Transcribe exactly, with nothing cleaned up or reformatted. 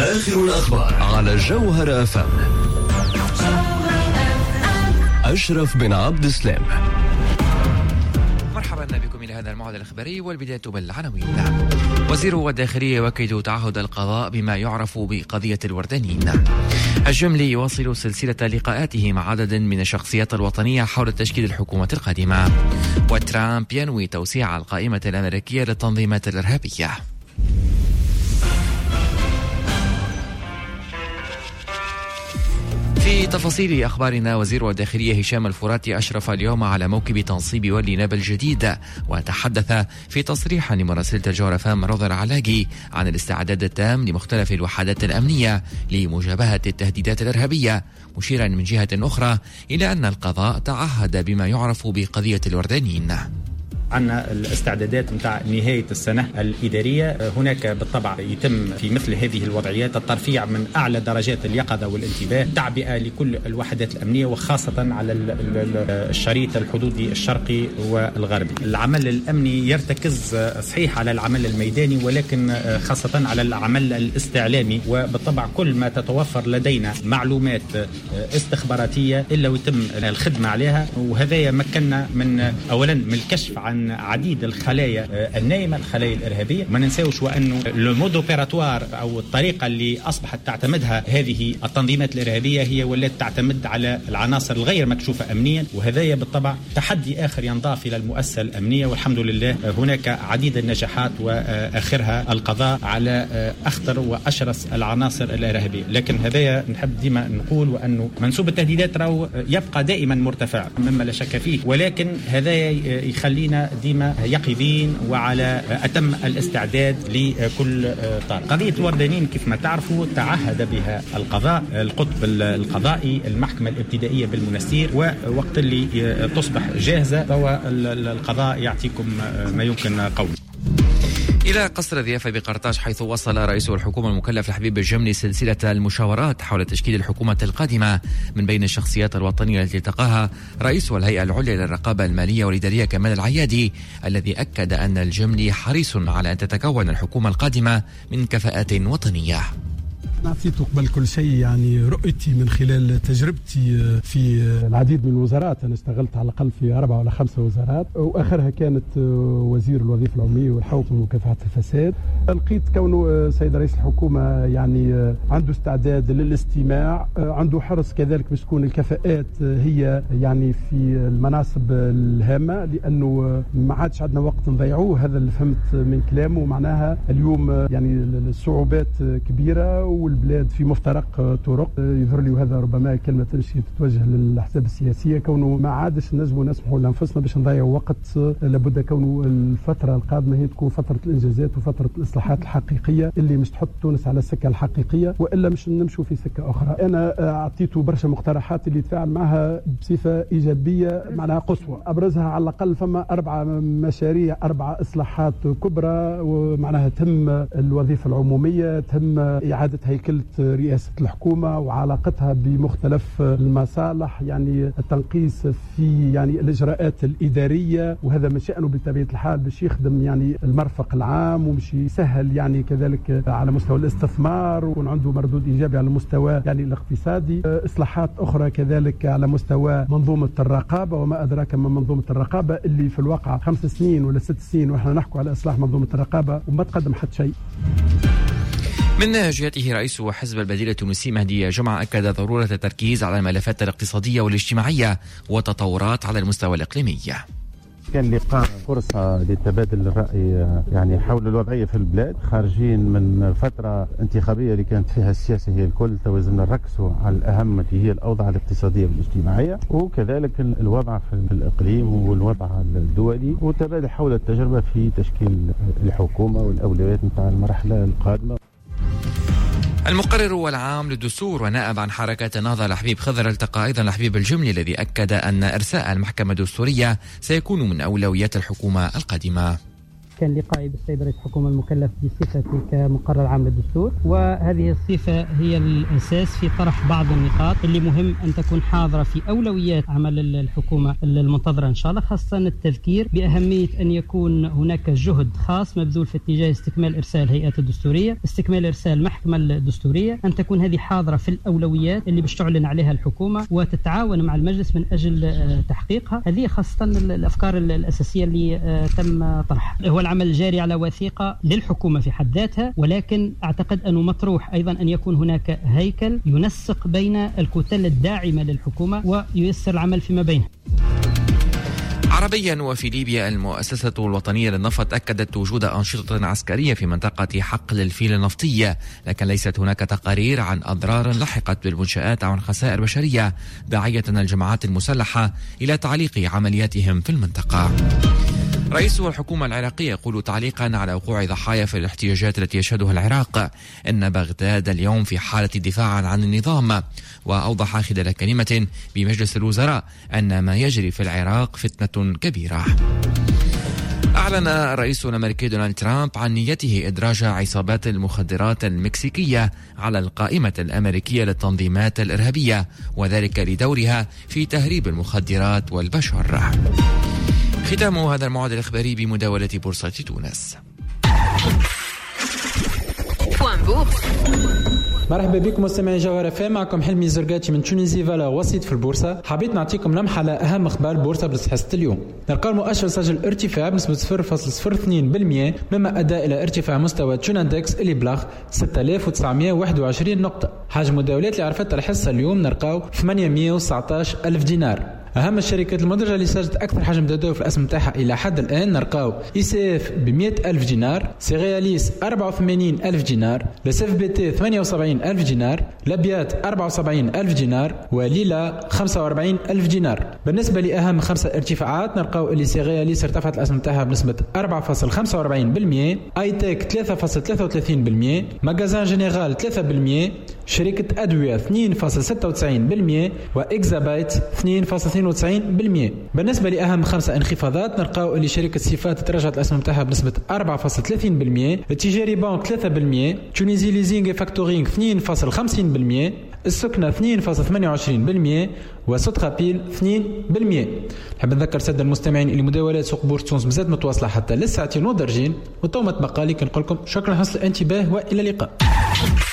آخر الأخبار على جوهر أف أم. أشرف بن عبد السلام. مرحبا بكم إلى هذا الموعد الإخباري، والبداية بالعناوين. وزير الداخلية يؤكد تعهد القضاء بما يعرف بقضية الوردانيين. الجملي يواصل سلسلة لقاءاته مع عدد من الشخصيات الوطنية حول تشكيل الحكومة القادمة. وترامب ينوي توسيع القائمة الأمريكية للتنظيمات الإرهابية. في تفاصيل أخبارنا، وزير الداخلية هشام الفراتي أشرف اليوم على موكب تنصيب ولي ناب الجديد، وتحدث في تصريح لمراسلة الجوهر أف أم رضا العلاقي عن الاستعداد التام لمختلف الوحدات الأمنية لمجابهة التهديدات الإرهابية، مشيرا من جهة أخرى إلى أن القضاء تعهد بما يعرف بقضية الوردانيين. عنا الاستعدادات متاع نهاية السنة الإدارية. هناك بالطبع يتم في مثل هذه الوضعيات الترفيع من أعلى درجات اليقظة والانتباه، تعبئة لكل الوحدات الأمنية وخاصة على الشريط الحدودي الشرقي والغربي. العمل الأمني يرتكز صحيح على العمل الميداني، ولكن خاصة على العمل الاستعلامي، وبالطبع كل ما تتوفر لدينا معلومات استخباراتية إلا ويتم الخدمة عليها. وهذا يمكننا من أولا من الكشف عن عديد الخلايا النائمة، الخلايا الإرهابية. ما ننساوش وأنه المود اوبيراتوار أو الطريقة اللي أصبحت تعتمدها هذه التنظيمات الإرهابية هي ولات تعتمد على العناصر الغير مكشوفة أمنيا، وهذا بالطبع تحدي آخر ينضاف إلى المؤسسة الأمنية. والحمد لله هناك عديد النجاحات، وآخرها القضاء على أخطر وأشرس العناصر الإرهابية. لكن هذا نحب ديما نقول وأنه منسوب التهديدات راهو يبقى دائما مرتفع مما لا شك فيه، ولكن هذا يخلينا ديما يقظين وعلى أتم الاستعداد لكل طارئ. قضية الوردانيين كيف ما تعرفوا تعهد بها القضاء، القطب القضائي، المحكمة الابتدائية بالمنستير، ووقت اللي تصبح جاهزة فالقضاء يعطيكم ما يمكن قوله. إلى قصر الضيافة بقرطاج، حيث وصل رئيس الحكومة المكلف الحبيب الجملي سلسلة المشاورات حول تشكيل الحكومة القادمة. من بين الشخصيات الوطنية التي التقاها رئيس الهيئة العليا للرقابة المالية والإدارية كمال العيادي، الذي أكد أن الجملي حريص على أن تتكون الحكومة القادمة من كفاءات وطنية. أعطيت قبل كل شيء يعني رؤيتي من خلال تجربتي في العديد من الوزارات. أنا اشتغلت على الأقل في أربعة ولا خمسة وزارات، وآخرها كانت وزير الوظيفة العمومية والحوكمة ومكافحة الفساد. لقيت كونه سيد رئيس الحكومة يعني عنده استعداد للاستماع، عنده حرص كذلك باش تكون الكفاءات هي يعني في المناصب الهامة، لأنه ما عادش عندنا وقت نضيعوه. هذا اللي فهمت من كلامه. معناها اليوم يعني الصعوبات كبيرة والبلاد في مفترق طرق. يظهر لي وهذا ربما كلمة تمشي تتوجه للأحزاب السياسية، كونه ما عادش نجموا نسمحوا لأنفسنا باش نضيعوا وقت. لابد كونه الفترة القادمة هي تكون فترة الإنجازات وفترة الإصلاحات الحقيقية اللي مش تحط تونس على السكة الحقيقية، وإلا مش نمشوا في سكة أخرى. أنا أعطيته برشا مقترحات اللي يتفاعل معها بصفة إيجابية معناها قصوى. أبرزها على الأقل فما أربعة مشاريع، أربعة إصلاحات كبرى، ومعناها تهم الوظيفة العمومية، تهم إعادة هيكلة رئاسة الحكومة وعلاقتها بمختلف المصالح، يعني التنقيص في يعني الإجراءات الإدارية، وهذا من شأنه بطبيعة الحال باش يخدم يعني المرفق العام ومش يسهل يعني كذلك على مستوى الاستثمار ويكون عنده مردود إيجابي على المستوى يعني الاقتصادي. إصلاحات أخرى كذلك على مستوى منظومة الرقابة، وما أدراك ما منظومة الرقابة اللي في الواقع خمس سنين ولا ست سنين وإحنا نحكوا على إصلاح منظومة الرقابة وما تقدم حد شيء. من جهته رئيس حزب البديل التونسي مهدي جمعة أكد ضرورة التركيز على الملفات الاقتصادية والاجتماعية والتطورات على المستوى الإقليمي. كان لقاء فرصة لتبادل الرأي يعني حول الوضعية في البلاد، خارجين من فترة انتخابية اللي كانت فيها السياسة هي الكل. توازن نركزوا على الأهم اللي هي الأوضاع الاقتصادية والاجتماعية، وكذلك الوضع في الإقليم والوضع الدولي، وتبادل حول التجربة في تشكيل الحكومة والأولويات نتاع المرحلة القادمة. المقرر العام للدستور ونائب عن حركة النهضة الحبيب خضر التقى أيضا الحبيب الجملي، الذي أكد أن إرساء المحكمة الدستورية سيكون من أولويات الحكومة القادمة. كان لقائي بالسيد رئيس الحكومة المكلف بصفتي كمقرر عام للدستور، وهذه الصفة هي الأساس في طرح بعض النقاط اللي مهم أن تكون حاضرة في أولويات عمل الحكومة المنتظرة إن شاء الله، خاصة التذكير بأهمية أن يكون هناك جهد خاص مبذول في اتجاه استكمال إرسال هيئات الدستورية، استكمال إرسال المحكمة الدستورية، أن تكون هذه حاضرة في الأولويات اللي باش تعلن عليها الحكومة وتتعاون مع المجلس من أجل تحقيقها. هذه خاصة الأفكار الأساسية اللي تم طرحها. هو العمل الجاري على وثيقة للحكومة في حد ذاتها، ولكن أعتقد أنه مطروح أيضا أن يكون هناك هيكل ينسق بين الكتل الداعمة للحكومة وييسر العمل فيما بينها. عربيا، وفي ليبيا المؤسسة الوطنية للنفط أكدت وجود أنشطة عسكرية في منطقة حقل الفيل النفطية، لكن ليست هناك تقارير عن أضرار لحقت بالمنشآت أو عن خسائر بشرية، داعية الجماعات المسلحة إلى تعليق عملياتهم في المنطقة. رئيس الحكومة العراقية يقول تعليقا على وقوع ضحايا في الاحتجاجات التي يشهدها العراق إن بغداد اليوم في حالة دفاع عن النظام، وأوضح خلال كلمة بمجلس الوزراء أن ما يجري في العراق فتنة كبيرة. أعلن الرئيس الأمريكي دونالد ترامب عن نيته إدراج عصابات المخدرات المكسيكية على القائمة الأمريكية للتنظيمات الإرهابية، وذلك لدورها في تهريب المخدرات والبشر. ختام هذا الموعد الإخباري بمداولة بورصة تونس. مرحبا بكم مستمعي جوهر اف ام، معكم حلمي زرقاتي من تونيزي فالا وسيط في البورصه. حبيت نعطيكم لمحه على اهم اخبار البورصه بحصه اليوم. نلقى المؤشر سجل ارتفاع بنسبه صفر فاصلة صفر اثنين بالمئة، مما ادى الى ارتفاع مستوى تشون اندكس اللي بلغ ستة آلاف وتسعمئة وواحد وعشرين نقطه. حجم المداولات اللي عرفتها الحصه اليوم نلقاو ثمانمئة وتسعة عشر ألف دينار. أهم الشركات المدرجة اللي سجلت أكثر حجم تداول في الأسهم تاعها إلى حد الآن نلقاو إي سي إف ب مئة ألف دينار، سيغياليس أربعة وثمانين ألف دينار، لسيف بي تي ثمانية وسبعين ألف دينار، لابيات أربعة وسبعين ألف دينار، وليلا خمسة وأربعين ألف دينار. بالنسبة لأهم خمسة ارتفاعات نلقاو اللي سيغياليس ارتفعت الأسهم تاعها بنسبة أربعة فاصلة خمسة وأربعين بالمئة، آي تيك ثلاثة فاصلة ثلاثة وثلاثين بالمئة، ماغازان جينيرال ثلاثة بالمئة، شركة أدوية اثنين فاصلة ستة وتسعين بالمئة، وإكزابايت اثنين فاصلة اثنين وتسعين بالمئة. بالنسبة لأهم خمسة انخفاضات نلقاو اللي شركة صفات تراجعت الأسهم تاعها بنسبة أربعة فاصلة ثلاثين بالمئة، التجاري بانك ثلاثة بالمئة، تونيزي ليزينغ فاكتورينغ اثنين فاصلة خمسين بالمئة، السكنة اثنين فاصلة ثمانية وعشرين بالمئة، وسوترابيل اثنين بالمئة. نحب نذكر سادة المستمعين اللي مداولات سوق بورصة تونس مازالت متواصلة حتى للساعتين ودرجين، وتو ما تبقى لي كنقول لكم شكرا حسن الانتباه والى اللقاء.